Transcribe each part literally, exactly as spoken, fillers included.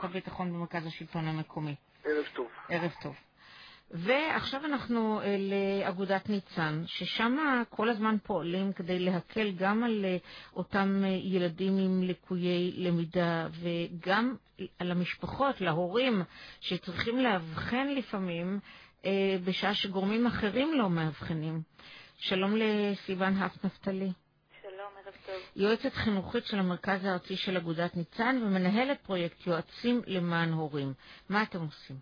הביטחון במרכז השלטון המקומי. ערב טוב. ערב טוב. ועכשיו אנחנו לאגודת ניצן, ששם כל הזמן פועלים כדי להקל גם על אותם ילדים עם ליקויי למידה, וגם על המשפחות, להורים, שצריכים להבחן לפעמים בשעה שגורמים אחרים לא מאבחנים. שלום לסיוון האפ נפתלי. שלום, ערב טוב. יועצת חינוכית של המרכז הארצי של אגודת ניצן, ומנהלת פרויקט יועצים למען הורים. מה אתם עושים?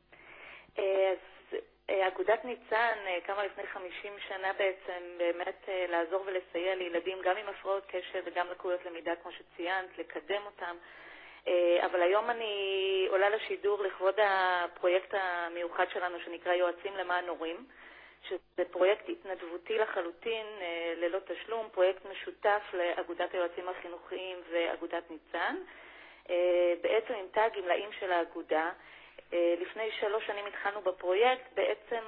אז אגודת ניצן קמה לפני חמישים שנה בעצם, באמת לעזור ולסייע לילדים גם עם הפרעות קשב וגם לקויות למידה, כמו שציינת, לקדם אותם. אבל היום אני עולה לשידור לכבוד הפרויקט המיוחד שלנו שנקרא יועצים למען הורים, שזה פרויקט התנדבותי לחלוטין, ללא תשלום, פרויקט משותף לאגודת היועצים החינוכיים ואגודת ניצן, בעצם עם תא הגמלאים של האגודה. לפני שלוש שנים התחלנו בפרויקט, בעצם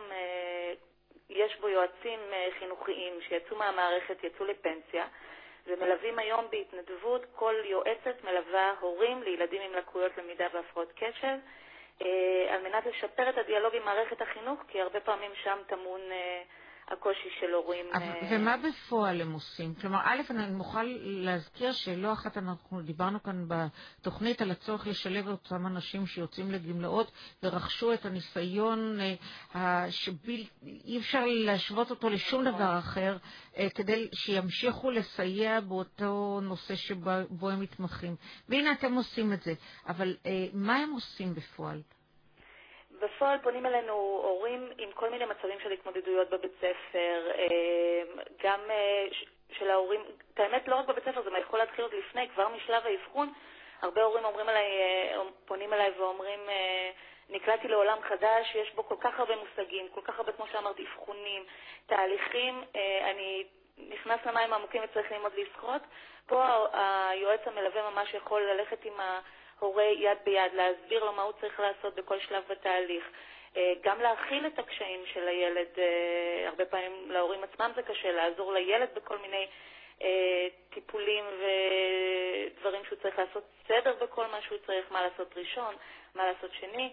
יש בו יועצים חינוכיים שיצאו מהמערכת, יצאו לפנסיה, ומלווים היום בהתנדבות, כל יועצת מלווה הורים לילדים עם לקויות למידה והפרעות קשב, על מנת לשפר את הדיאלוג עם מערכת החינוך, כי הרבה פעמים שם טמון הקושי של הורים. ומה בפועל הם עושים? כלומר, א', אני מוכל להזכיר שלא אחת אנחנו דיברנו כאן בתוכנית על הצורך לשלב אותם אנשים שיוצאים לגמלאות ורכשו את הניסיון שאי אפשר להשוות אותו לשום דבר אחר, כדי שימשיכו לסייע באותו נושא שבו הם מתמחים. והנה אתם עושים את זה, אבל מה הם עושים בפועל? בפועל פונים אלינו הורים עם כל מיני מצבים של התמודדויות בבית ספר, גם של ההורים, את האמת לא רק בבית ספר, זה מה יכול להתחיל עוד לפני, כבר משלב האבחון. הרבה הורים אומרים אליי, פונים אליי ואומרים, נקלעתי לעולם חדש, יש בו כל כך הרבה מושגים, כל כך הרבה, כמו שאמרת, אבחונים, תהליכים, אני נכנס למים העמוקים וצריך ללמוד לשחות. פה היועץ המלווה ממש יכול ללכת עם ה... הורה יד ביד, להסביר לו מה הוא צריך לעשות בכל שלב בתהליך, גם להכיל את הקשיים של הילד. הרבה פעמים להורים עצמם זה קשה, לעזור לילד בכל מיני טיפולים ודברים שהוא צריך לעשות סדר בכל מה שהוא צריך, מה לעשות ראשון, מה לעשות שני,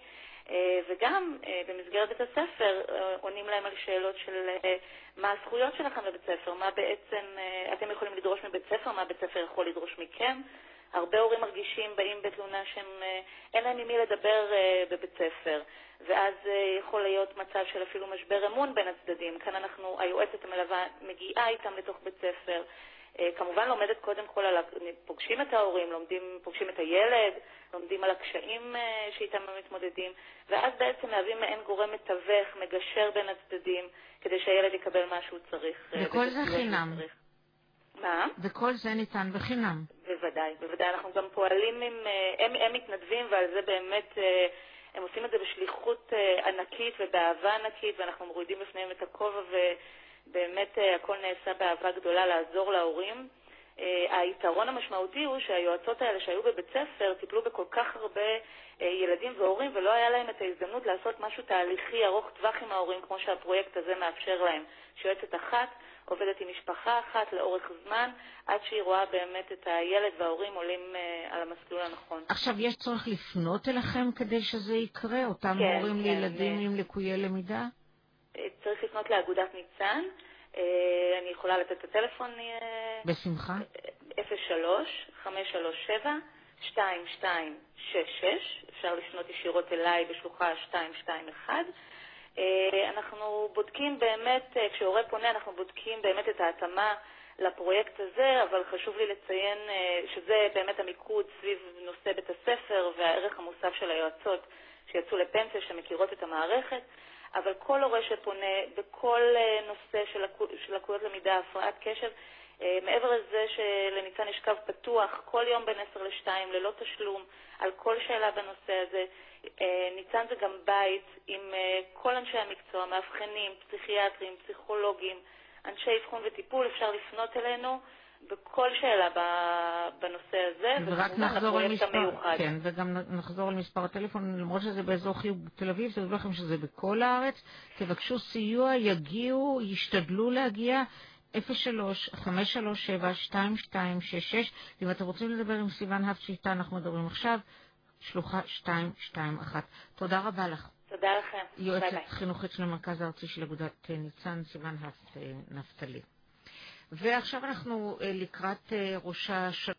וגם במסגרת בית הספר עונים להם על שאלות של מה הזכויות שלכם בבית ספר, מה בעצם אתם יכולים לדרוש מבית ספר, מה בית ספר יכול לדרוש מכם. הרבה הורים מרגישים, באים בתלונה שהם אין להם עם מי לדבר בבית ספר, ואז יכול להיות מצב של אפילו משבר אמון בין הצדדים. כאן אנחנו, היועצת המלווה מגיעה איתם לתוך בית ספר, כמובן לומדת קודם כל, על, פוגשים את ההורים, לומדים, פוגשים את הילד, לומדים על הקשיים שאיתם הם מתמודדים, ואז בעצם מהווים מעין גורם מתווך, מגשר בין הצדדים, כדי שהילד יקבל מה שהוא צריך. וכל זה חינם. מה? וכל זה ניתן בחינם. בוודאי, בוודאי. אנחנו גם פועלים עם, הם, הם מתנדבים, ועל זה באמת, הם עושים את זה בשליחות ענקית ובאהבה ענקית, ואנחנו מורידים בפניהם את הכובע, ובאמת הכל נעשה באהבה גדולה לעזור להורים. היתרון המשמעותי הוא שהיועצות האלה שהיו בבית ספר טיפלו בכל כך הרבה ילדים והורים, ולא היה להם את ההזדמנות לעשות משהו תהליכי ארוך טווח עם ההורים, כמו שהפרויקט הזה מאפשר להם. שיועצת אחת עובדת עם משפחה אחת לאורך זמן, עד שהיא רואה באמת את הילד וההורים עולים uh, על המסלול הנכון. עכשיו, יש צורך לפנות אליכם כדי שזה יקרה? אותם כן, הורים כן, לילדים כן. עם לקויי למידה? צריך לפנות לאגודת ניצן. Uh, אני יכולה לתת את הטלפון. Uh, בשמחה. אפס שלוש חמש שלוש שבע שתיים שתיים שש שש. אפשר לפנות ישירות אליי בשלוחה שתיים שתיים אחת. אנחנו בודקים באמת, כשהורה פונה אנחנו בודקים באמת את ההתאמה לפרויקט הזה, אבל חשוב לי לציין שזה באמת המיקוד סביב נושא בית הספר והערך המוסף של היועצות שיצאו לפנסיה, שמכירות את המערכת, אבל כל הורה שפונה בכל נושא של לקויות למידה, הפרעת קשב, מעבר לזה שלניצן יש קו פתוח כל יום בין עשר לשתיים ללא תשלום על כל שאלה בנושא הזה. ניצן זה גם בית עם כל אנשי המקצוע, מאבחנים, פסיכיאטרים, פסיכולוגים, אנשי אבחון וטיפול. אפשר לפנות אלינו בכל שאלה בנושא הזה, ורק נחזור על מספר, כן, וגם נחזור על מספר הטלפון, למרות שזה באזור חיוג תל אביב, זה אומר לכם שזה בכל הארץ. תבקשו סיוע, יגיעו, ישתדלו להגיע. אפס שלוש חמש שלוש שבע שתיים שתיים שש שש. אם אתם רוצים לדבר עם סיוון האפ שאיתה אנחנו מדברים עכשיו, שלוחה שתיים שתיים אחת. תודה רבה לך. תודה לכם. יועצת חינוכית של המרכז הארצי של אגודת ניצן, סיוון נפתלי. ועכשיו אנחנו לקראת ראשה של